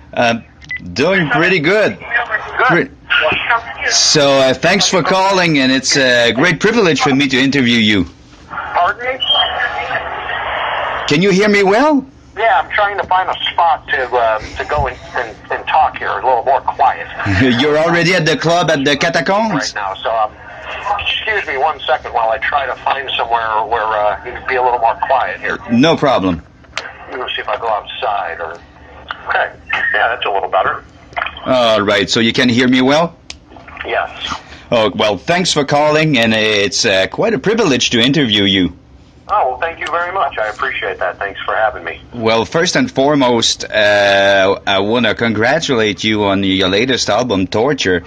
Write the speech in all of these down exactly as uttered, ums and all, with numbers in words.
Uh, doing pretty good. Good. So uh, thanks for calling, and it's a great privilege for me to interview you. Pardon me? Can you hear me well? Yeah, I'm trying to find a spot to uh, to go and, and, and talk here, a little more quiet. You're already at the club at the Catacombs? Right now, so um, excuse me one second while I try to find somewhere where uh, you can be a little more quiet here. No problem. Let me see if I go outside or... Okay, yeah, that's a little better. All right, so you can hear me well? Yes. Oh, well, thanks for calling, and it's uh, quite a privilege to interview you. Oh, well, thank you very much. I appreciate that. Thanks for having me. Well, first and foremost, uh, I want to congratulate you on your latest album, Torture.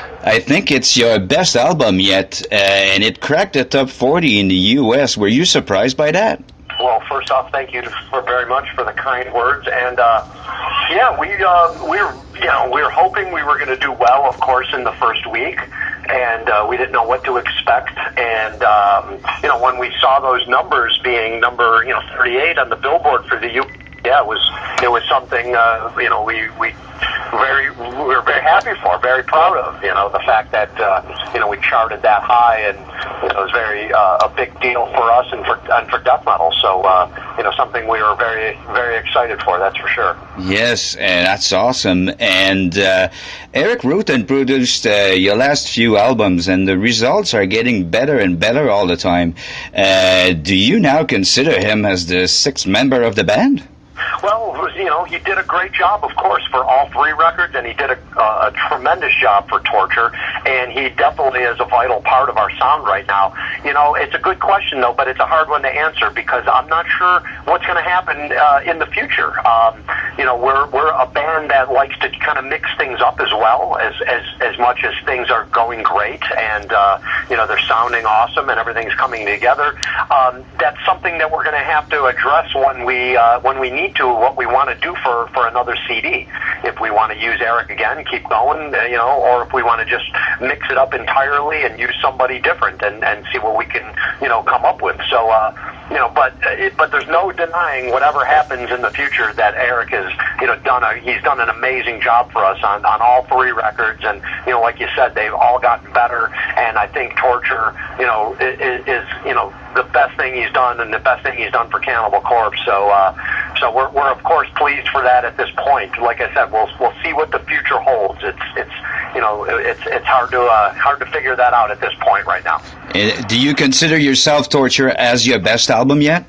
I think it's your best album yet, uh, and it cracked the top forty in the U S. Were you surprised by that? Well, first off, thank you for very much for the kind words, and uh, yeah, we uh, we were you know we were hoping we were going to do well, of course, in the first week, and uh, we didn't know what to expect, and um, you know when we saw those numbers being number you know thirty-eight on the Billboard for the U, yeah, it was it was something uh, you know we we. Very, we were very happy for, very proud of, you know, the fact that, uh, you know, we charted that high, and you know, it was very, uh, a big deal for us and for, and for death metal, so, uh, you know, something we were very, very excited for, that's for sure. Yes, and that's awesome, and, uh, Eric wrote and produced, uh, your last few albums, and the results are getting better and better all the time. Uh, do you now consider him as the sixth member of the band? Well, you know, he did a great job, of course, for all three records, and he did a, uh, a tremendous job for Torture, and he definitely is a vital part of our sound right now. You know, it's a good question, though, but it's a hard one to answer, because I'm not sure what's going to happen uh, in the future. Um, you know, we're we're a band that likes to kind of mix things up as well, as as, as much as things are going great, and, uh, you know, they're sounding awesome, and everything's coming together. Um, that's something that we're going to have to address when we, uh, when we need to, what we want to do for, for another C D. If we want to use Eric again, keep going, uh, you know, or if we want to just mix it up entirely and use somebody different and, and see what we can, you know, come up with. So, uh, you know, but it, but there's no denying whatever happens in the future that Eric has, you know, done a, he's done an amazing job for us on, on all three records, and, you know, like you said, they've all gotten better, and I think Torture, you know, is, is you know, the best thing he's done and the best thing he's done for Cannibal Corpse. So, uh, so we're, we're of course pleased for that at this point. Like I said, we'll we'll see what the future holds. It's it's you know it's it's hard to uh, hard to figure that out at this point right now. Do you consider yourself, Torture, as your best album yet?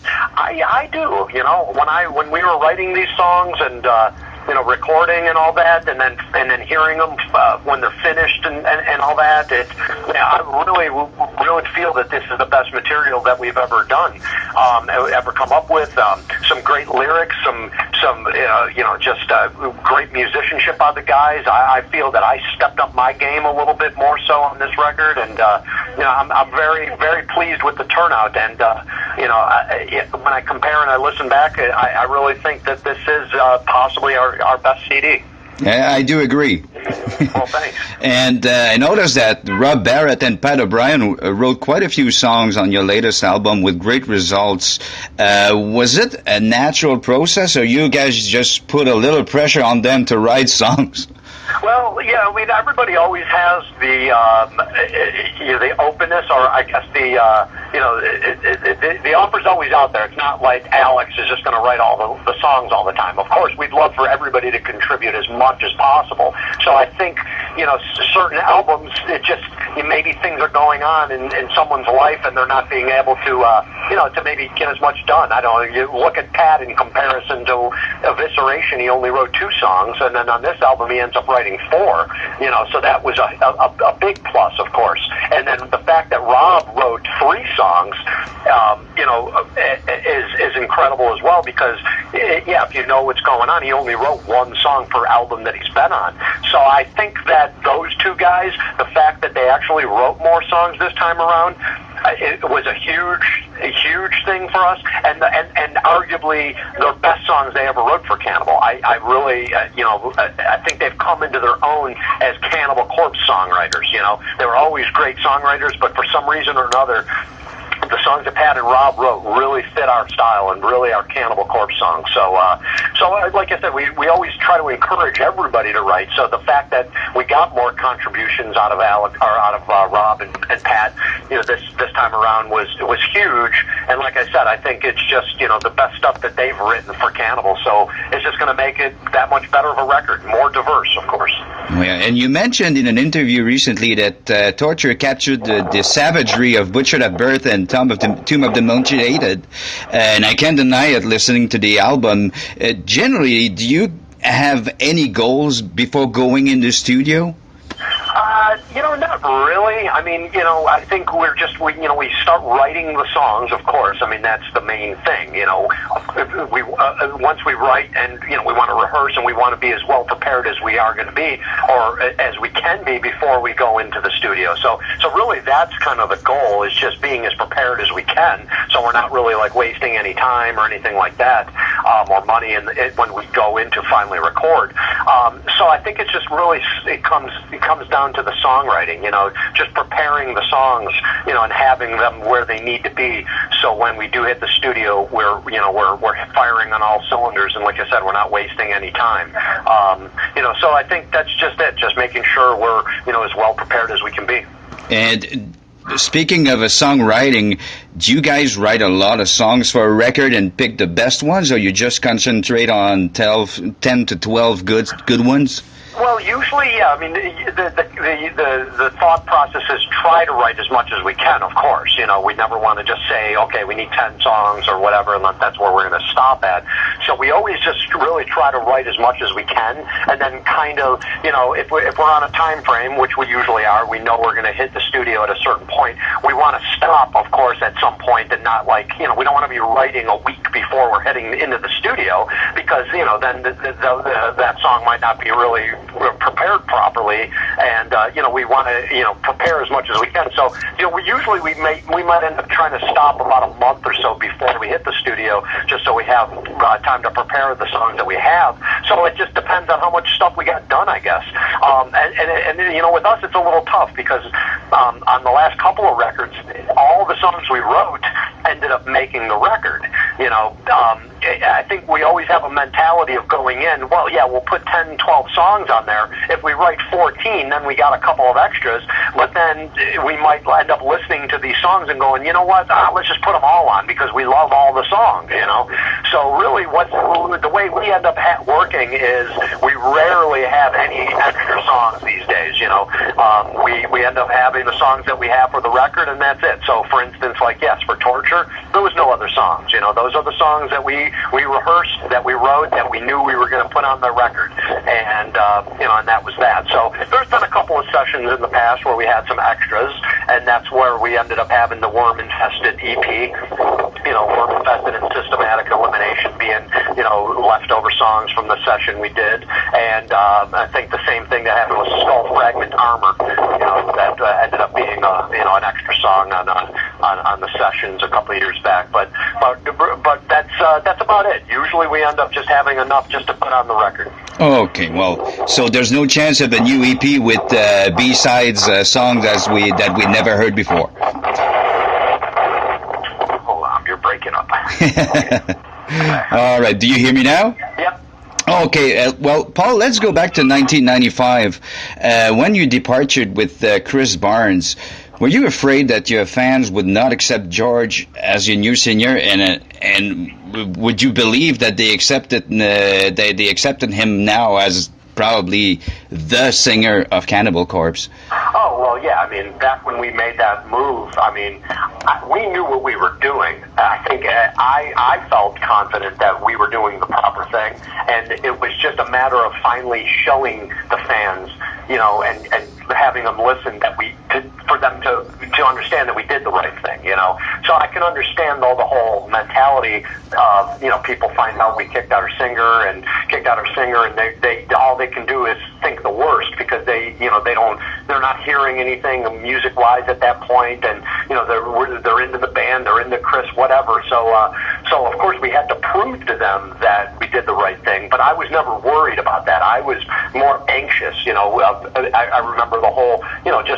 I I do. You know, when I when we were writing these songs and. Uh, you know, recording and all that, and then and then hearing them uh, when they're finished and, and, and all that. It, yeah, I really, really feel that this is the best material that we've ever done, um, ever come up with. Um, some great lyrics, some, some, uh, you know, just uh, great musicianship by the guys. I, I feel that I stepped up my game a little bit more so on this record, and uh, you know, I'm, I'm very, very pleased with the turnout. And uh, you know, I, when I compare and I listen back, I, I really think that this is uh, possibly our our best C D. Yeah, I do agree. Well, thanks. And uh, I noticed that Rob Barrett and Pat O'Brien wrote quite a few songs on your latest album with great results. Uh, was it a natural process, or you guys just put a little pressure on them to write songs? Well, yeah, I mean, everybody always has the um, you know, the openness, or I guess the uh, you know it, it, it, the offer's always out there. It's not like Alex is just going to write all the, the songs all the time. Of course, we'd love for everybody to contribute as much as possible. So I think you know certain albums, it just maybe things are going on in, in someone's life, and they're not being able to uh, you know to maybe get as much done. I don't know. You look at Pat in comparison to Evisceration; he only wrote two songs, and then on this album, he ends up writing four, you know, so that was a, a, a big plus, of course. And then the fact that Rob wrote three songs, um, you know, is is incredible as well, because, yeah, if you know what's going on, he only wrote one song per album that he's been on. So I think that those two guys, the fact that they actually wrote more songs this time around, it was a huge, a huge thing for us, and and and arguably the best songs they ever wrote for Cannibal. I, I really, uh, you know, I think they've come into their own as Cannibal Corpse songwriters. You know, they were always great songwriters, but for some reason or another, the songs that Pat and Rob wrote really fit our style and really our Cannibal Corpse songs. So, uh, so uh, like I said, we we always try to encourage everybody to write. So the fact that we got more contributions out of Alec or out of uh, Rob and, and Pat, you know, this this time around was was huge. And like I said, I think it's just, you know, the best stuff that they've written for Cannibal. So it's just going to make it that much better of a record, more diverse, of course. Yeah, and you mentioned in an interview recently that uh, Torture captured the, the savagery of Butchered at Birth and Tomb of the, Tomb of the Mutilated, and I can't deny it listening to the album. Uh, generally, do you have any goals before going in the studio? Uh, you know, not really. I mean, you know, I think we're just, we, you know, we start writing the songs, of course. I mean, that's the main thing, you know. We uh, once we write and, you know, we want to rehearse and we want to be as well prepared as we are going to be or as we can be before we go into the studio. So, so really that's kind of the goal, is just being as prepared as we can, so we're not really, like, wasting any time or anything like that, um, or money in the, it, when we go in to finally record. Um, so I think it's just really, it comes, it comes down to the songwriting, you know, just preparing the songs, you know, and having them where they need to be. So when we do hit the studio, we're, you know, we're we're firing on all cylinders, and like I said, we're not wasting any time. Um, you know, so I think that's just it, just making sure we're, you know, as well prepared as we can be. And speaking of a songwriting, do you guys write a lot of songs for a record and pick the best ones, or you just concentrate on twelve, ten to twelve good good ones? Well, usually, yeah. I mean, the the, the the the thought process is try to write as much as we can. Of course, you know, we never want to just say, okay, we need ten songs or whatever, and that's where we're going to stop at. So we always just really try to write as much as we can, and then kind of, you know, if we if we're on a time frame, which we usually are, we know we're going to hit the studio at a certain point. We want to stop, of course, at some point, and not like, you know, we don't want to be writing a week before we're heading into the studio, because, you know, then the, the, the, that song might not be really prepared properly, and uh, you know, we want to, you know, prepare as much as we can. So, you know, we usually we may we might end up trying to stop about a month or so before we hit the studio, just so we have uh, time to prepare the songs that we have. So it just depends on how much stuff we got done, I guess. Um, and, and and you know, with us, it's a little tough because um, on the last couple of records, all the songs we wrote ended up making the record. You know, um, I think we always have a mentality of going in, well, yeah, we'll put ten, twelve songs on there. If we write fourteen, then we got a couple of extras, but then we might end up listening to these songs and going, you know what, ah, let's just put them all on because we love all the songs, you know. So really what's, the way we end up ha- working is we rarely have any extra songs these days, you know. Um, we, we end up having the songs that we have for the record, and that's it. So, for instance, like, yes, for Torture, there was no other songs, you know. Those are the songs that we, we rehearsed, that we wrote, that we knew we were going to put on the record, and, uh, you know, and that was that. So there's been a couple of sessions in the past where we had some extras, and that's where we ended up having the Worm-Infested E P, you know, Worm-Infested and Systematic Elimination being, you know, leftover songs from the session we did, and um, I think the same thing that happened with Skull Fragment Armor, you know, that uh, ended up being, a, you know, an extra song on, uh, on on the sessions a couple of years back, but but but that's uh, that's about it. Usually we end up just having enough just to put on the record. Okay, well, so there's no chance of a new E P with uh, B-sides uh, songs as we that we never heard before. Hold on, you're breaking up. All right, do you hear me now? Yep. Okay, uh, well, Paul, let's go back to nineteen ninety-five. Uh, when you departed with uh, Chris Barnes, were you afraid that your fans would not accept George as your new singer, and uh, and would you believe that they accepted uh, they they accepted him now as probably the singer of Cannibal Corpse? Oh, well, yeah, I mean, back when we made that move, I mean, I, we knew what we were doing. I think uh, I, I felt confident that we were doing the proper thing, and it was just a matter of finally showing the fans, you know, and, and having them listen, that we, to, for them to, to understand that we did the right thing, you know. So I can understand, though, the whole mentality of, you know, people find out we kicked out our singer and kicked out our singer, and they, they all they can do is think the worst because they, you know, they don't, they're not hearing anything music-wise at that point, and, you know, they're they're into the band, they're into Chris, whatever. So, uh, so of course, we had to prove to them that we did the right thing, but I was never worried about that. I was more anxious, you know. Uh, I, I remember the whole, you know, just the waiting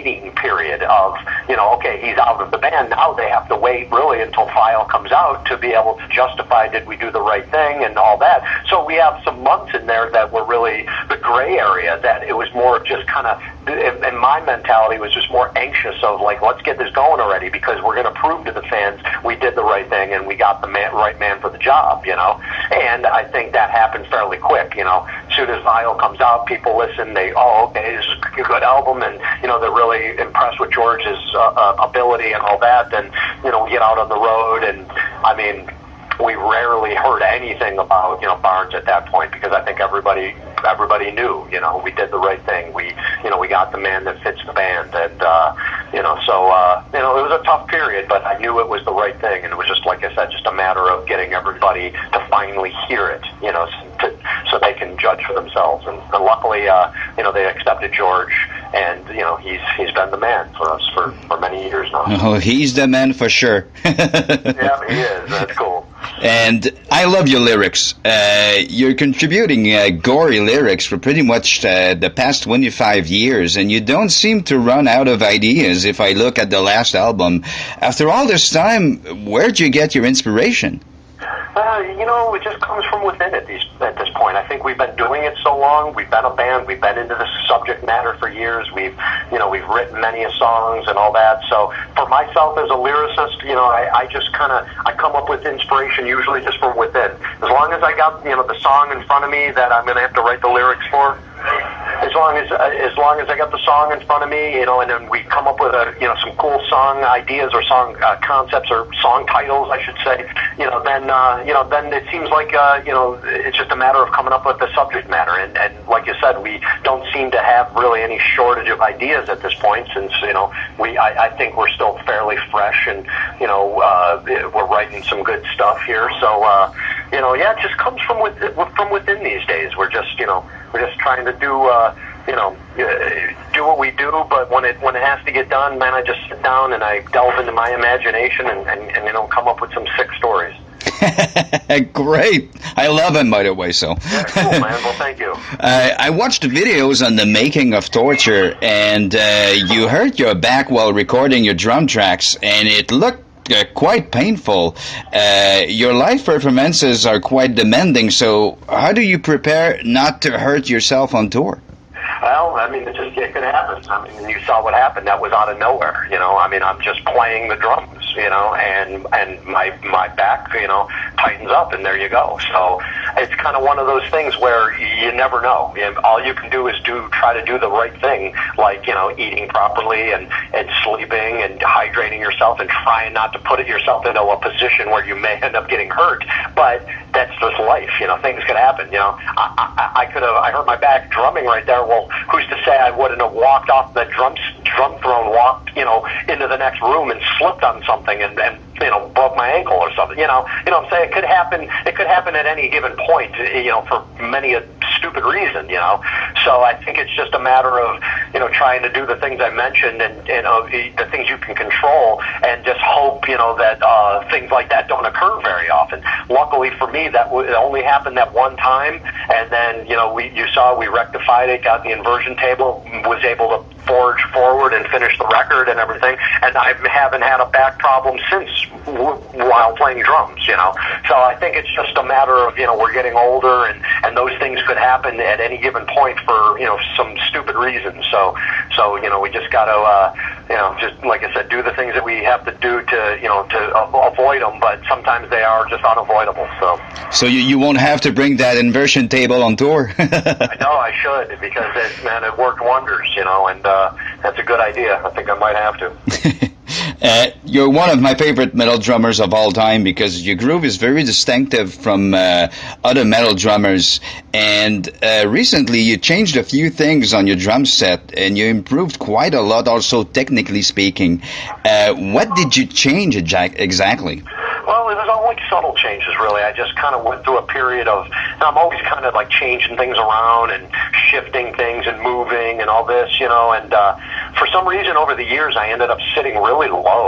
waiting period of, you know, okay, he's out of the band. Now they have to wait really until File comes out to be able to justify, did we do the right thing and all that. So we have some months in there that were really the gray area, that it was more just kind of, and my mentality was just more anxious of like, let's get this going already, because we're going to prove to the fans we did the right thing and we got the man, right man for the job, you know. And I think that happened fairly quick, you know. As soon as Vile comes out, people listen, they, oh, okay, this is a good album, and, you know, they're really impressed with George's uh, uh, ability and all that, and, you know, we get out on the road, and, I mean, we rarely heard anything about, you know, Barnes at that point, because I think everybody everybody knew, you know, we did the right thing. We, you know, we got the man that fits the band, and, uh, you know, so, uh, you know, it was a tough period, but I knew it was the right thing, and it was just, like I said, just a matter of getting everybody to finally hear it, you know, to, so they can judge for themselves. And, and luckily, uh, you know, they accepted George, and, you know, he's he's been the man for us for, for many years now. Oh, he's the man for sure. Yeah, he is. That's cool. And I love your lyrics. Uh, you're contributing uh, gory lyrics for pretty much uh, the past twenty-five years, and you don't seem to run out of ideas if I look at the last album. After all this time, where'd you get your inspiration? Uh, you know, it just comes from within at, these, at this point. I think we've been doing it so long. We've been a band. We've been into this subject matter for years. We've, you know, we've written many a songs and all that. So for myself as a lyricist, you know, I, I just kind of, I come up with inspiration usually just from within. As long as I got, you know, the song in front of me that I'm going to have to write the lyrics for, as long as uh, as long as I got the song in front of me, you know, and then we come up with a, you know, some cool song ideas or song uh, concepts or song titles, I should say, you know, then uh, you know, then it seems like uh, you know, it's just a matter of coming up with the subject matter. And, and like you said, we don't seem to have really any shortage of ideas at this point, since, you know, we I, I think we're still fairly fresh, and, you know, uh, we're writing some good stuff here. So uh, you know, yeah, it just comes from within, from within these days. We're just, you know, we're just trying to do, uh, you know, uh, do what we do, but when it when it has to get done, man, I just sit down and I delve into my imagination and, and, and you know, come up with some sick stories. Great. I love him, by the way, so. Yeah, cool, man. Well, thank you. Uh, I watched the videos on the making of Torture, and uh, you hurt your back while recording your drum tracks, and it looked Uh, quite painful. Uh, your live performances are quite demanding, so how do you prepare not to hurt yourself on tour? Well, I mean, it just it could happen. I mean, you saw what happened. That was out of nowhere, you know. I mean, I'm just playing the drums, you know, and and my my back, you know, tightens up, and there you go. So it's kind of one of those things where you never know. And all you can do is do try to do the right thing, like, you know, eating properly and and sleeping and hydrating yourself and trying not to put it yourself into a position where you may end up getting hurt. But that's just life, you know. Things could happen, you know. I I, I could have I hurt my back drumming right there. Well, who's to say I wouldn't have walked off the drum drum throne, walked, you know, into the next room and slipped on something and, and you know, broke my ankle or something. You know, you know what I'm saying? It could happen. It could happen at any given point, you know, for many a stupid reason, you know. So I think it's just a matter of, you know, trying to do the things I mentioned and, you know, the things you can control, and just hope, you know, that uh, things like that don't occur very often. Luckily for me, that w- it only happened that one time, and then, you know, we you saw we rectified it, got the inversion table, was able to forge forward and finish the record and everything, and I haven't had a back problem since w- while playing drums, you know. So I think it's just a matter of, you know, we're getting older, and, and those things could happen at any given point for, you know, some stupid reasons. So, so you know, we just got to, uh, you know, just like I said, do the things that we have to do to, you know, to uh, avoid them, but sometimes they are just unavoidable. So, so you, you won't have to bring that inversion table on tour. I know I should, because it, man, it worked wonders, you know, and uh, that's a good idea. I think I might have to. Uh, you're one of my favorite metal drummers of all time, because your groove is very distinctive from uh, other metal drummers. And uh, recently you changed a few things on your drum set, and you improved quite a lot also, technically speaking. Uh, what did you change exactly? Well, it was all like subtle changes, really. I just kind of went through a period of, I'm always kind of like changing things around and shifting things and moving and all this, you know, and uh, for some reason over the years I ended up sitting really low,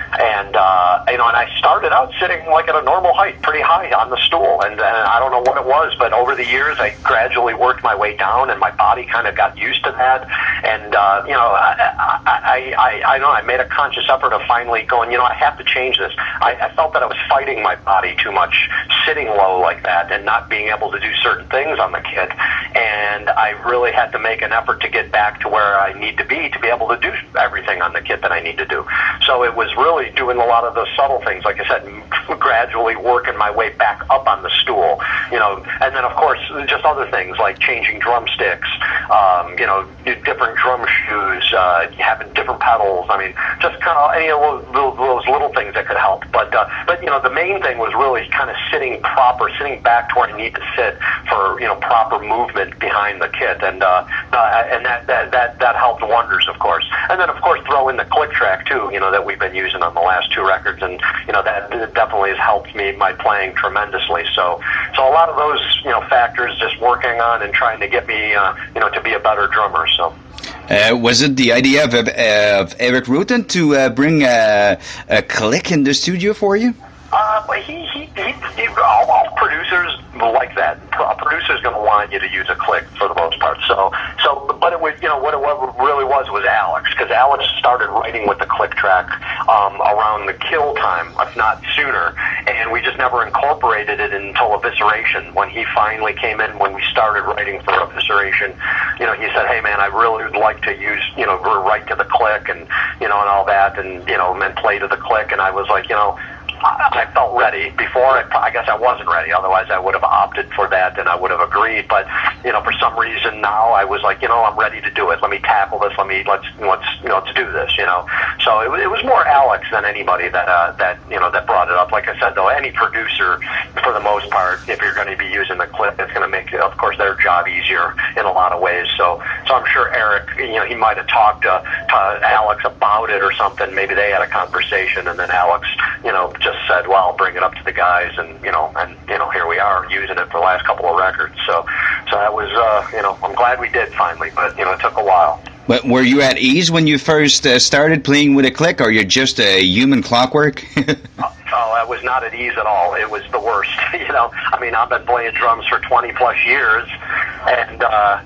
And, uh, you know, and I started out sitting like at a normal height, pretty high on the stool. And, and I don't know what it was, but over the years, I gradually worked my way down, and my body kind of got used to that. And, uh, you know, I, I, I, I know I made a conscious effort of finally going, you know, I have to change this. I, I felt that I was fighting my body too much, sitting low like that and not being able to do certain things on the kit. And I really had to make an effort to get back to where I need to be to be able to do everything on the kit that I need to do. So it was really doing a lot of those subtle things, like I said, gradually working my way back up on the stool, you know, and then of course just other things like changing drumsticks, um, you know, different drum shoes, uh, having different pedals. I mean, just kind of any of those, those little things that could help. But uh, but you know, the main thing was really kind of sitting proper, sitting back to where I need to sit for, you know, proper movement behind the kit, and uh, uh, and that, that that that helped wonders, of course. And then of course throw in the click track too, you know, that we've been using on the last two records, and you know that definitely has helped me my playing tremendously. So so a lot of those, you know, factors just working on and trying to get me uh, you know to be a better drummer. So. Uh, was it the idea of, uh, of Erik Rutan to uh, bring a, a click in the studio for you? Uh, but he, he, he, he all, all producers like that. A producer's going to want you to use a click for the most part. So, so, but it was, you know, what it really was was Alex, because Alex started writing with the click track um, around the Kill time, if not sooner, and we just never incorporated it until Evisceration. When he finally came in, when we started writing for Evisceration, you know, he said, "Hey, man, I really would like to use, you know, write to the click and, you know, and all that, and you know, and play to the click." And I was like, you know. I felt ready before. I guess I wasn't ready. Otherwise, I would have opted for that and I would have agreed. But you know, for some reason now, I was like, you know, I'm ready to do it. Let me tackle this. Let me let's let's you know let's do this. You know. So it, it was more Alex than anybody that uh, that you know that brought it up. Like I said, though, any producer, for the most part, if you're going to be using the clip, it's going to make, of course, their job easier in a lot of ways. So so I'm sure Erik, you know, he might have talked to, to Alex about it or something. Maybe they had a conversation, and then Alex, you know, just said, well, I'll bring it up to the guys, and you know, and you know, here we are using it for the last couple of records. So, so that was, uh, you know, I'm glad we did finally, but you know, it took a while. But were you at ease when you first uh, started playing with a click, or you're just a human clockwork? Oh, I was not at ease at all. It was the worst. You know, I mean, I've been playing drums for twenty plus years, and uh,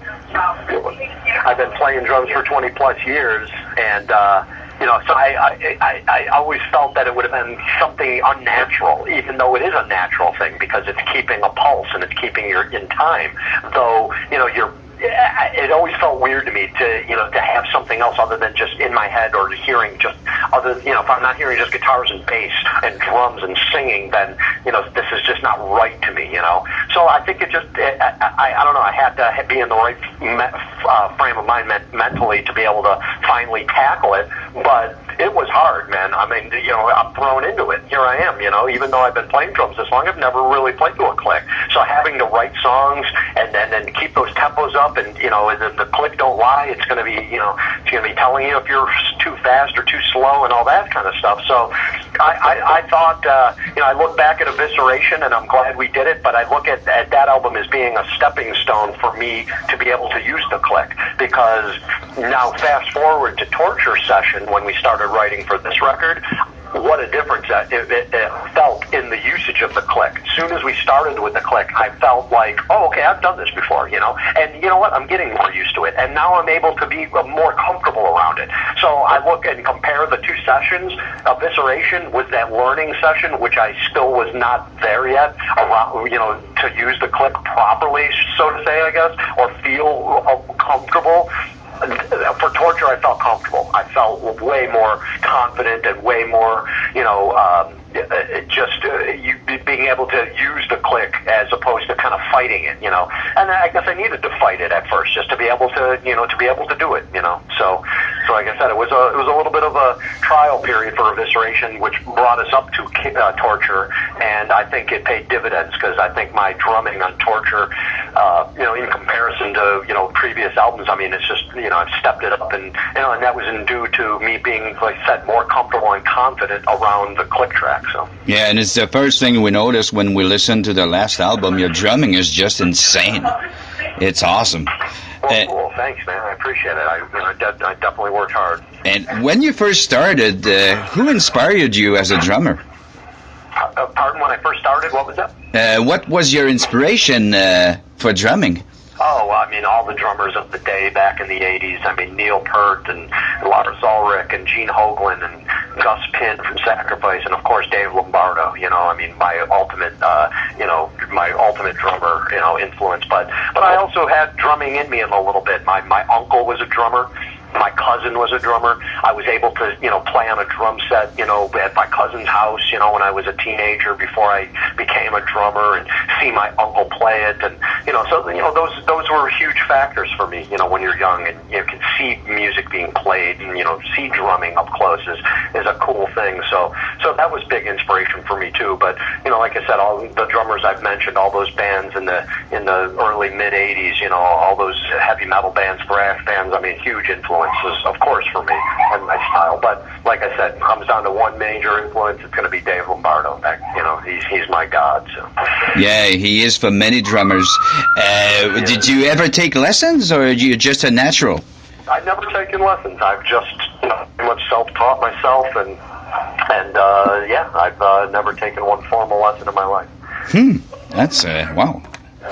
I've been playing drums for twenty plus years, and. Uh, You know, so I, I, I, I always felt that it would have been something unnatural, even though it is a natural thing, because it's keeping a pulse and it's keeping you in time. Though, you know, you're, it always felt weird to me to, you know, to have something else other than just in my head, or hearing just other, you know, if I'm not hearing just guitars and bass and drums and singing, then, you know, this is just not right to me, you know. So I think it just, it, I, I, I don't know, I had to be in the right me, uh, frame of mind me- mentally to be able to finally tackle it, but it was hard, man. I mean, you know, I'm thrown into it. Here I am, you know, even though I've been playing drums this long, I've never really played to a click. So having to write songs and then and keep those tempos up, and, you know, and the, the click don't lie. It's going to be, you know, it's going to be telling you if you're too fast or too slow and all that kind of stuff. So I, I, I thought, uh, you know, I look back at Evisceration, and I'm glad we did it, but I look at, at that album as being a stepping stone for me to be able to use the click, because now fast forward to Torture Session, when we started writing for this record, what a difference that it, it, it felt in the usage of the click. As soon as we started with the click, I felt like, oh, okay, I've done this before, you know, and you know what, I'm getting more used to it, and now I'm able to be more comfortable around it. So I look and compare the two sessions. Evisceration was that learning session, which I still was not there yet, around, you know, to use the click properly, so to say, I guess, or feel comfortable. For Torture, I felt comfortable. I felt way more confident and way more, you know, um, just uh, you, being able to use the click as opposed to kind of fighting it, you know. And I guess I needed to fight it at first just to be able to, you know, to be able to do it, you know. So, so like I said, it was a it was a little bit of a trial period for Evisceration, which brought us up to uh, Torture, and I think it paid dividends, because I think my drumming on Torture, uh, you know, in comparison to, you know, previous albums, I mean, it's just, you know, I've stepped it up, and you know, and that was in due to me being, like I said, more comfortable and confident around the click track. So. Yeah, and it's the first thing we noticed when we listened to the last album. Your drumming is just insane. It's awesome. Well, Uh, cool. Thanks, man. I appreciate it. I, you know, I, de- I definitely worked hard. And when you first started, uh, who inspired you as a drummer? Uh, pardon, when I first started, what was that? Uh, what was your inspiration uh, for drumming? Oh, well, I mean, all the drummers of the day back in the eighties. I mean, Neil Peart and Lars Ulrich and Gene Hoglan and Gus Pin from Sacrifice, and of course Dave Lombardo. You know, I mean, my ultimate, uh, you know, my ultimate drummer, you know, influence. But but I also had drumming in me a little bit. My my uncle was a drummer. My cousin was a drummer. I was able to, you know, play on a drum set, you know, at my cousin's house, you know, when I was a teenager before I became a drummer, and see my uncle play it, and you know, so you know, those those were huge factors for me. You know, when you're young and you can see music being played, and you know, see drumming up close is is a cool thing. So so that was big inspiration for me too. But you know, like I said, all the drummers I've mentioned, all those bands in the in the early mid eighties, you know, all those heavy metal bands, thrash bands. I mean, huge influence. Of course, for me and my style, but like I said, it comes down to one major influence. It's going to be Dave Lombardo. That, you know, he's he's my god. So. Yeah, he is for many drummers. Uh, yeah. Did you ever take lessons, or are you just a natural? I've never taken lessons. I've just, you know, pretty much self-taught myself, and and uh, yeah, I've uh, never taken one formal lesson in my life. Hmm, that's uh, wow.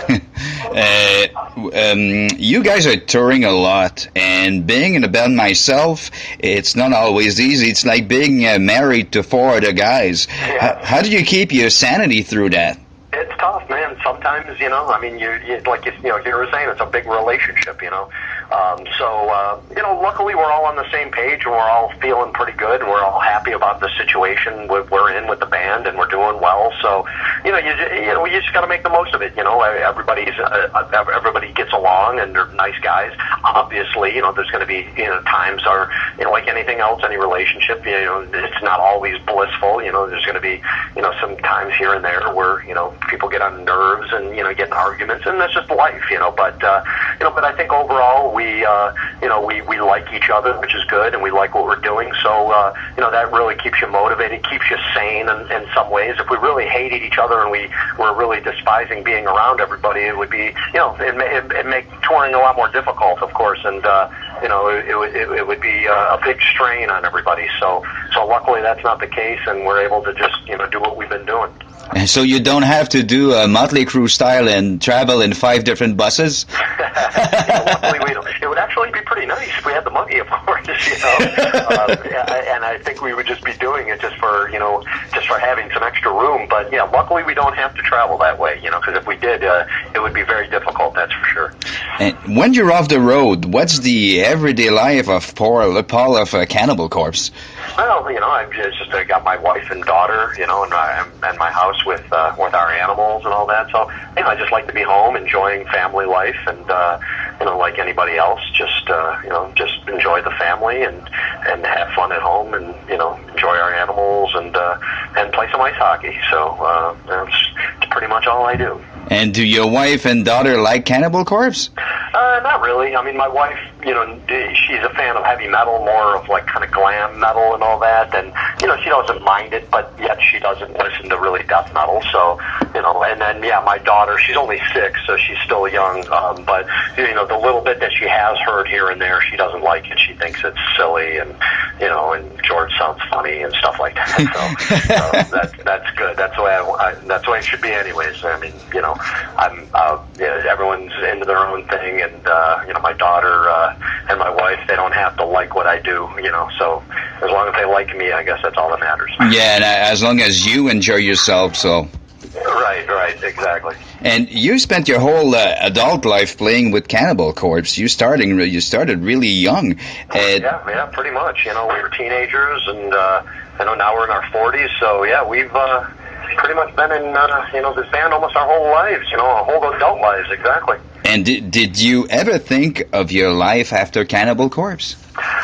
uh, um, you guys are touring a lot, and being in a band myself, it's not always easy. It's like being uh, married to four other guys. Yeah. H- how do you keep your sanity through that? It's tough, man. Sometimes, you know, I mean, you, you like you, you know, you were saying, it's a big relationship, you know. Um, so, uh, you know, luckily we're all on the same page, and we're all feeling pretty good, and we're all happy about the situation we're in with the band, and we're doing well. So, you know, you, you know, you just got to make the most of it. You know, everybody's uh, everybody gets along, and they're nice guys. Obviously, you know, there's going to be, you know, times are, you know, like anything else, any relationship, you know, it's not always blissful. You know, there's going to be, you know, some times here and there where, you know, people get on nerves and, you know, get in arguments, and that's just life, you know. But, uh, you know, but I think overall we, uh, you know, we, we like each other, which is good, and we like what we're doing. So, uh, you know, that really keeps you motivated, keeps you sane in, in some ways. If we really hated each other and we were really despising being around everybody, it would be, you know, it, it, it make touring a lot more difficult, of course, and, uh, you know, it, it, would, it, it would be uh, a big strain on everybody. So, so luckily that's not the case, and we're able to just, you know, do what we've been doing. So you don't have to do a Motley Crue style and travel in five different buses? Yeah, luckily we don't. It would actually be pretty nice if we had the money, of course, you know. uh, and I think we would just be doing it just for, you know, just for having some extra room. But, yeah, luckily we don't have to travel that way, you know, because if we did, uh, it would be very difficult, that's for sure. And when you're off the road, what's the everyday life of Paul, Paul of uh, Cannibal Corpse? Well, you know, I've just uh, got my wife and daughter, you know, and, uh, and my house with uh, with our animals and all that. So, you know, I just like to be home, enjoying family life, and uh, you know, like anybody else, just uh, you know, just enjoy the family and and have fun at home, and you know, enjoy our animals, and uh, and play some ice hockey. So uh, that's, that's pretty much all I do. And do your wife and daughter like Cannibal Corpse? Uh, not really. I mean, my wife, you know, she's a fan of heavy metal, more of like kind of glam metal and all that, and you know, she doesn't mind it, but yet she doesn't listen to really death metal. So, you know, and then yeah, my daughter, she's only six, so she's still young, um, but you know, the little bit that she has heard here and there, she doesn't like it. She thinks it's silly, and you know, and George sounds funny and stuff like that. So uh, that's that's good. That's the way I, I, that's the way it should be, anyways. I mean, you know, I'm uh, yeah, everyone's into their own thing, and uh, you know, my daughter uh, and my wife, they don't have to like what I do, you know. So as long as they like me, I guess that's all that matters. Yeah, and as long as you enjoy yourself, so. Right, right, exactly. And you spent your whole uh, adult life playing with Cannibal Corpse. You starting, you started really young. Uh, yeah, yeah, pretty much. You know, we were teenagers, and uh, you know, now we're in our forties. So yeah, we've uh, pretty much been in uh, you know, this band almost our whole lives. You know, our whole adult lives, exactly. And did, did you ever think of your life after Cannibal Corpse?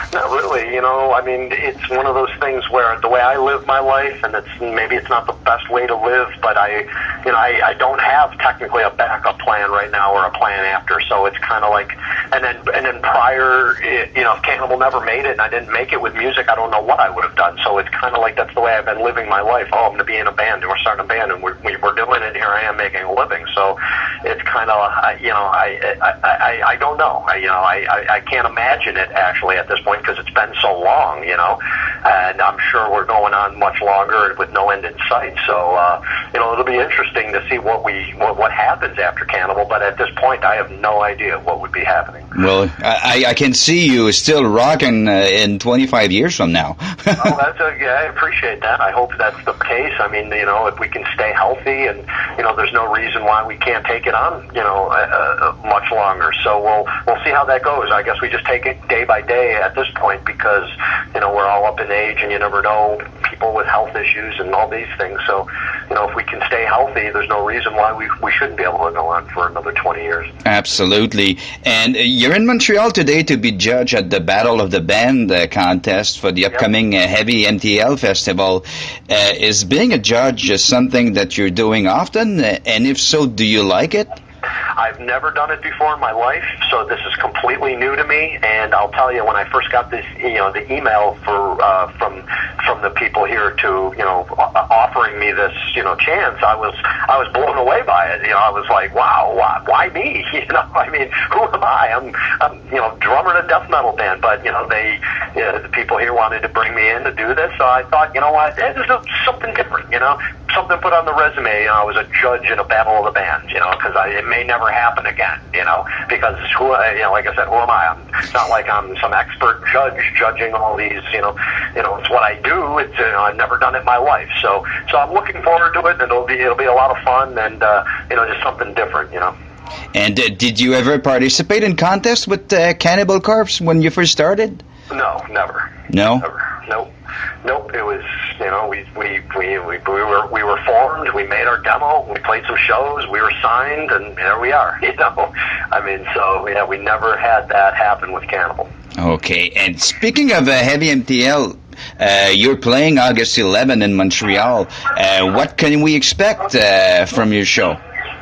Not really, you know, I mean, it's one of those things where the way I live my life, and it's maybe it's not the best way to live, but I, you know, I, I don't have technically a backup plan right now or a plan after, so it's kind of like, and then and then prior, you know, if Cannibal never made it and I didn't make it with music, I don't know what I would have done, so it's kind of like that's the way I've been living my life. Oh, I'm going to be in a band, and we're starting a band, and we're, we're doing it, and here I am making a living, so it's kind of, you know, I, I, I, I don't know, I, you know, I, I, I can't imagine it actually at this point, because it's been so long, you know, and I'm sure we're going on much longer with no end in sight. So, uh, you know, it'll be interesting to see what we what, what happens after Cannibal. But at this point, I have no idea what would be happening. Well, I, I can see you still rocking uh, in twenty-five years from now. Oh, that's a, yeah, I appreciate that. I hope that's the case. I mean, you know, if we can stay healthy, and you know, there's no reason why we can't take it on, you know, uh, uh, much longer. So we'll we'll see how that goes. I guess we just take it day by day at this point, because you know we're all up in age, and you never know, people with health issues and all these things. So you know, if we can stay healthy, there's no reason why we we shouldn't be able to go on for another twenty years. Absolutely. And you're in Montreal today to be judged at the Battle of the Band uh, contest for the upcoming yep. uh, Heavy M T L Festival. Uh, is being a judge uh, something that you're doing often? Uh, and if so, do you like it? I've never done it before in my life, so this is completely new to me. And I'll tell you, when I first got this, you know, the email for uh, from from the people here to, you know, offering me this, you know, chance, I was I was blown away by it. You know, I was like, wow, why, why me? You know, I mean, who am I? I'm, I'm, you know, drummer in a death metal band, but you know, they, you know, the people here wanted to bring me in to do this, so I thought, you know what, this is something different. You know, something put on the resume. You know, I was a judge in a Battle of the Band. You know, because it may never happen again, you know, because who, you know, like I said, who am I? I'm, it's not like I'm some expert judge judging all these, you know, you know, it's what I do. It's, you know, I've never done it in my life, so, so I'm looking forward to it, and it'll be, it'll be a lot of fun, and uh, you know, just something different, you know. And uh, did you ever participate in contests with uh, Cannibal Corpse when you first started? No, never. No. Never. Nope. Nope. It was, you know, we we, we we we were we were formed. We made our demo. We played some shows. We were signed, and there we are. You know, I mean, so yeah, we never had that happen with Cannibal. Okay. And speaking of uh, Heavy M T L, uh, you're playing August eleventh in Montreal. Uh, what can we expect uh, from your show?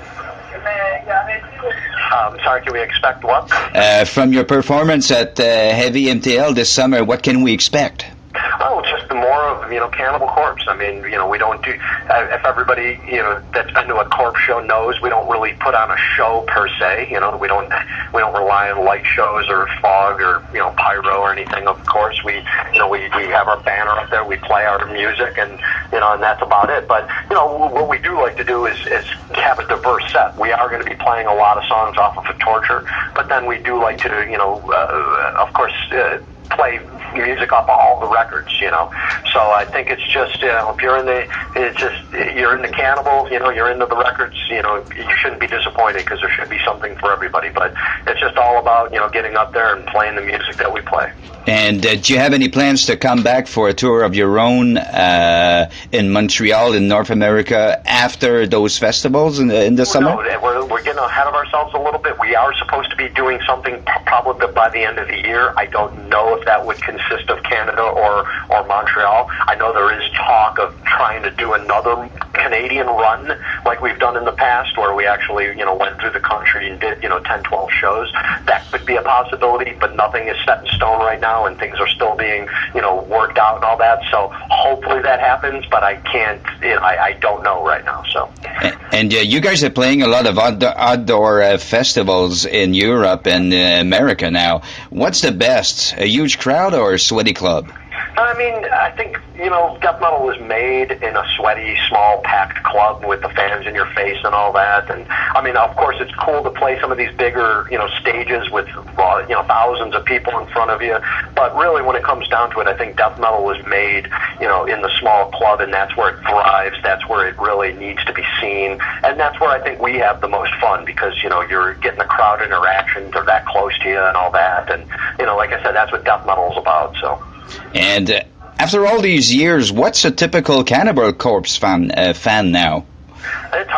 Um, sorry, can we expect what? Uh, from your performance at uh, Heavy M T L this summer, what can we expect? Oh, just more of, you know, Cannibal Corpse. I mean, you know, we don't do, uh, if everybody, you know, that's been to a Corpse show knows, we don't really put on a show per se. You know, we don't, we don't rely on light shows or fog or, you know, pyro or anything. Of course, we, you know, we, we have our banner up there, we play our music, and, you know, and that's about it. But, you know, what we do like to do is, is have a diverse set. We are going to be playing a lot of songs off of A Torture, but then we do like to, you know, uh, of course, uh, play music off all the records, you know. So I think it's just, you know, if you're in the, it's just, you're in the Cannibal, you know, you're into the records, you know, you shouldn't be disappointed, because there should be something for everybody. But it's just all about, you know, getting up there and playing the music that we play. And uh, do you have any plans to come back for a tour of your own uh, in Montreal, in North America, after those festivals in the, in the summer? No, we're, we're getting ahead of ourselves a little bit. We are supposed to be doing something probably by the end of the year. I don't know if that would consist of Canada or, or Montreal. I know there is talk of trying to do another Canadian run like we've done in the past, where we actually, you know, went through the country and did, you know, ten, twelve shows. That could be a possibility, but nothing is set in stone right now, and things are still being, you know, worked out and all that. So hopefully that happens, but I can't, you know, I, I don't know right now. So. And, and uh, you guys are playing a lot of outdoor, outdoor uh, festivals in Europe and uh, America now. What's the best, a huge crowd or a sweaty club? I mean, I think, you know, death metal was made in a sweaty, small, packed club with the fans in your face and all that. And, I mean, of course, it's cool to play some of these bigger, you know, stages with, uh, you know, thousands of people in front of you. But really, when it comes down to it, I think death metal was made, you know, in the small club, and that's where it thrives. That's where it really needs to be seen. And that's where I think we have the most fun, because, you know, you're getting the crowd interaction. They're that close to you and all that. And, you know, like I said, that's what death metal is about, so. And uh, after all these years, what's a typical Cannibal Corpse fan uh, fan now? It's hard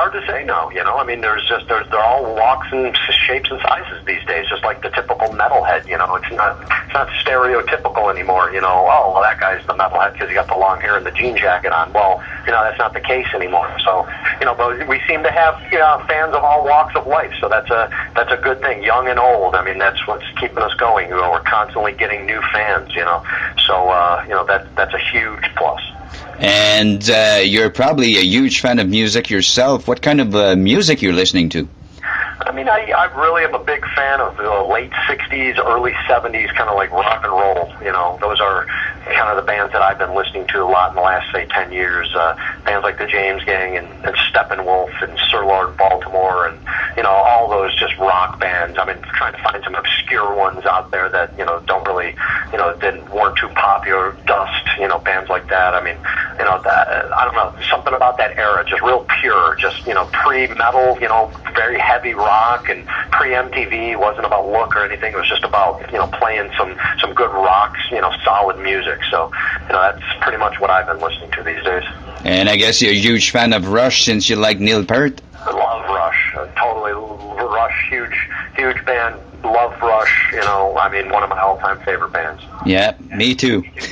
hard to say no. You know, I mean, there's just there's they're all walks and shapes and sizes these days, just like the typical metalhead. You know, it's not it's not stereotypical anymore. You know, oh well, that guy's the metalhead because he got the long hair and the jean jacket on. Well, you know, that's not the case anymore. So, you know, but we seem to have you know fans of all walks of life. So that's a that's a good thing, young and old. I mean, that's what's keeping us going. You know, we're constantly getting new fans. You know, so uh, you know that that's a huge plus. And uh, you're probably a huge fan of music yourself. What kind of uh, music you're listening to? I mean, I, I really am a big fan of the late sixties, early seventies, kind of like rock and roll. You know, those are kind of the bands that I've been listening to a lot in the last, say, ten years. Uh, bands like the James Gang and, and Steppenwolf and Sir Lord Baltimore and, you know, all those just rock bands. I mean, trying to find some obscure ones out there that, you know, don't really, you know, didn't, weren't too popular. Dust, you know, bands like that. I mean, you know, that, I don't know, something about that era, just real pure, just, you know, pre-metal, you know, very heavy rock, and pre-M T V. Wasn't about look or anything. It was just about, you know, playing some, some good rocks, you know, solid music. So, you know, that's pretty much what I've been listening to these days. And I guess you're a huge fan of Rush since you like Neil Peart. I love Rush. Uh, totally Rush, huge, huge band. Love Rush, you know, I mean, one of my all-time favorite bands. Yeah, me too. uh,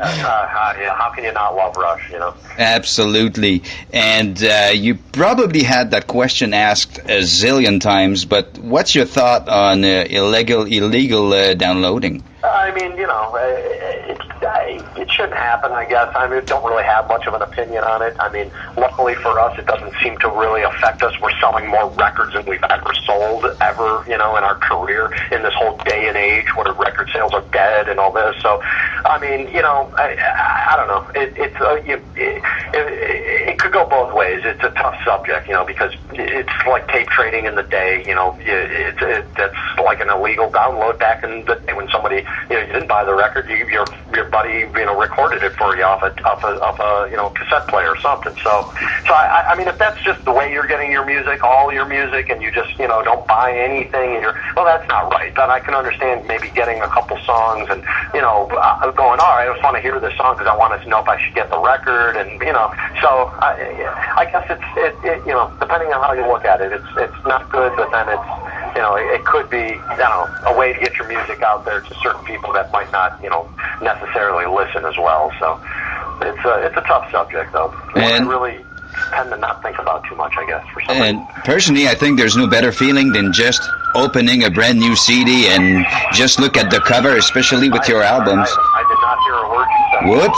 uh, yeah, how can you not love Rush, you know? Absolutely. And uh, you probably had that question asked a zillion times, but what's your thought on uh, illegal illegal uh, downloading? I mean, you know, it, it, it shouldn't happen, I guess. I mean, don't really have much of an opinion on it. I mean, luckily for us, it doesn't seem to really affect us. We're selling more records than we've ever sold, ever, you know, in our career, in this whole day and age where record sales are dead and all this. So, I mean, you know, I, I, I don't know. It, it's uh, you, it, it, it could go both ways. It's a tough subject, you know, because it's like tape trading in the day. You know, it, it, it's like an illegal download back in the day when somebody, you know, you didn't buy the record, you, your your buddy, you know, recorded it for you off a off a off a you know cassette player or something. So, so I, I mean, if that's just the way you're getting your music, all your music, and you just you know don't buy anything, and you're well, that's not right. Then I can understand maybe getting a couple songs and you know going, all right, I just want to hear this song because I wanted to know if I should get the record, and you know, so I, I guess it's it, it you know depending on how you look at it, it's it's not good, but then it's you know it, it could be I don't know a way to get your music out there to certain people that might not, you know, necessarily listen as well. So it's a, it's a tough subject, though. And I really tend to not think about too much, I guess, for some And reason. Personally, I think there's no better feeling than just opening a brand new C D and just look at the cover, especially with I, your albums. I, I did not hear a word you said.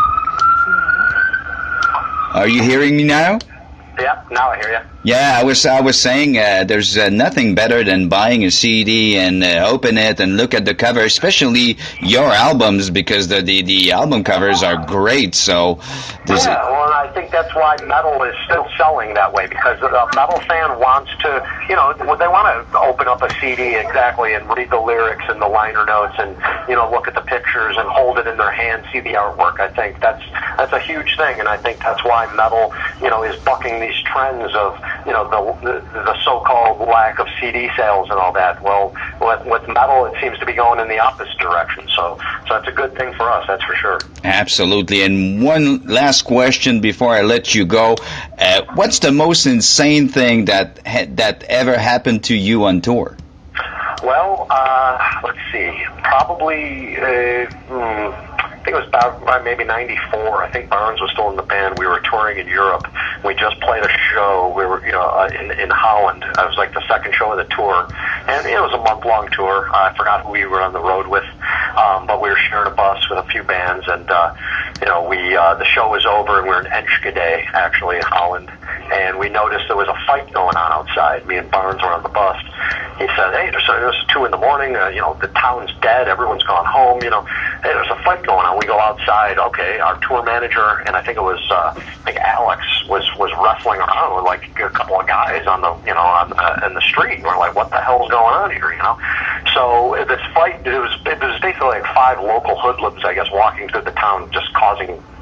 Whoops. Are you hearing me now? Yeah, now I hear you. Yeah, I was I was saying uh, there's uh, nothing better than buying a C D and uh, open it and look at the cover, especially your albums, because the the, the album covers are great. So, yeah, well, and I think that's why metal is still selling that way, because a metal fan wants to, you know, they want to open up a C D exactly and read the lyrics and the liner notes and you know look at the pictures and hold it in their hand, see the artwork. I think that's that's a huge thing, and I think that's why metal, you know, is bucking these trends of you know, the, the the so-called lack of C D sales and all that. Well, with, with metal, it seems to be going in the opposite direction. So, so that's a good thing for us, that's for sure. Absolutely. And one last question before I let you go: uh, what's the most insane thing that ha- that ever happened to you on tour? Well, uh, let's see. Probably. Uh, hmm. I think it was about maybe ninety-four. I think Barnes was still in the band. We were touring in Europe. We just played a show. We were, you know, uh, in, in Holland. It was like the second show of the tour, and it was a month-long tour. Uh, I forgot who we were on the road with, um, but we were sharing a bus with a few bands, and uh, you know, we uh, the show was over, and we were in Enschede, actually, in Holland, and we noticed there was a fight going on outside. Me and Barnes were on the bus. He said, "Hey, there's, there's two in the morning. Uh, you know, the town's dead. Everyone's gone home. You know, hey, there's a fight going on." We go outside. Okay, our tour manager, and I think it was, uh, I think Alex was was wrestling around with like a couple of guys on the, you know, on uh, in the street. And we're like, "What the hell's going on here?" You know. So this fight, it was it was basically like five local hoodlums, I guess, walking through the town, just causing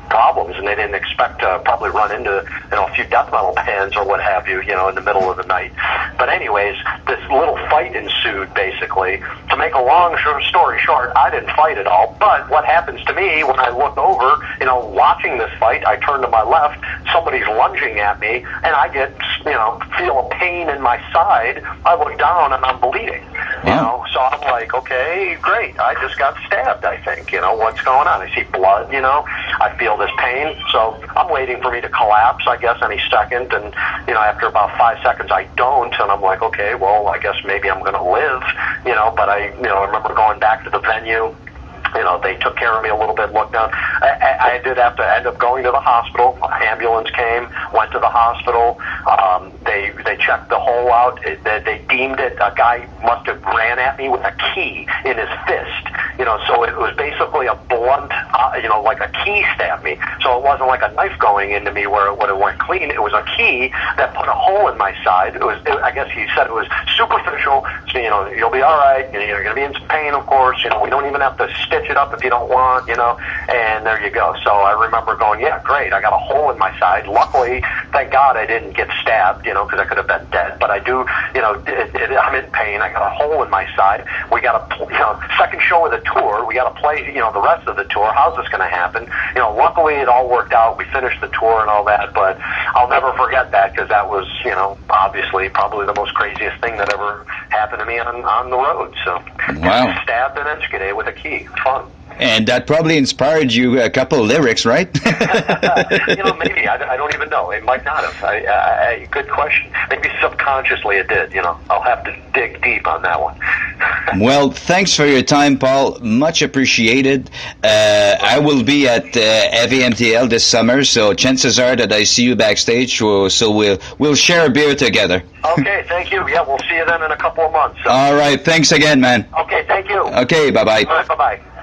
problems, and they didn't expect to probably run into, you know, a few death metal bands or what have you, you know, in the middle of the night. But anyways, this little fight ensued, basically. To make a long short story short, I didn't fight at all, but what happens to me when I look over, you know, watching this fight, I turn to my left, somebody's lunging at me, and I get, you know, feel a pain in my side. I look down and I'm bleeding, you Wow. know, so I'm like, okay, great, I just got stabbed, I think, you know, what's going on? I see blood, you know, I feel this pain, so I'm waiting for me to collapse, I guess, any second, and, you know, after about five seconds, I don't, and I'm like, okay, well, I guess maybe I'm going to live, you know, but I, you know, I remember going back to the venue. You know, they took care of me a little bit, looked down. I, I, I did have to end up going to the hospital. An ambulance came, went to the hospital. Um, they they checked the hole out. It, they, they deemed it, a guy must have ran at me with a key in his fist. You know, so it was basically a blunt, uh, you know, like a key stabbed me. So it wasn't like a knife going into me where it would have went clean. It was a key that put a hole in my side. It was, it, I guess he said it was superficial. So, you know, you'll be all right. You know, you're going to be in some pain, of course. You know, we don't even have to stitch it up if you don't want, you know, and there you go. So I remember going, yeah, great, I got a hole in my side. Luckily, thank God I didn't get stabbed, you know, because I could have been dead, but I do, you know, it, it, I'm in pain. I got a hole in my side. We got a, you know, second show of the tour. We got to play, you know, the rest of the tour. How's this going to happen? You know, luckily it all worked out. We finished the tour and all that, but I'll never forget that because that was, you know, obviously probably the most craziest thing that ever happened to me on, on the road. So, Wow. stabbed in Enschede with a key. Fun. And that probably inspired you a couple lyrics, right? You know, maybe. I, I don't even know. It might not have. I, I, I, good question. Maybe subconsciously it did, you know. I'll have to dig deep on that one. Well, thanks for your time, Paul. Much appreciated. Uh, I will be at uh, A V M T L this summer, so chances are that I see you backstage, so, so we'll, we'll share a beer together. Okay, thank you. Yeah, we'll see you then in a couple of months. So. All right. Thanks again, man. Okay, thank you. Okay, bye-bye. All right, bye-bye.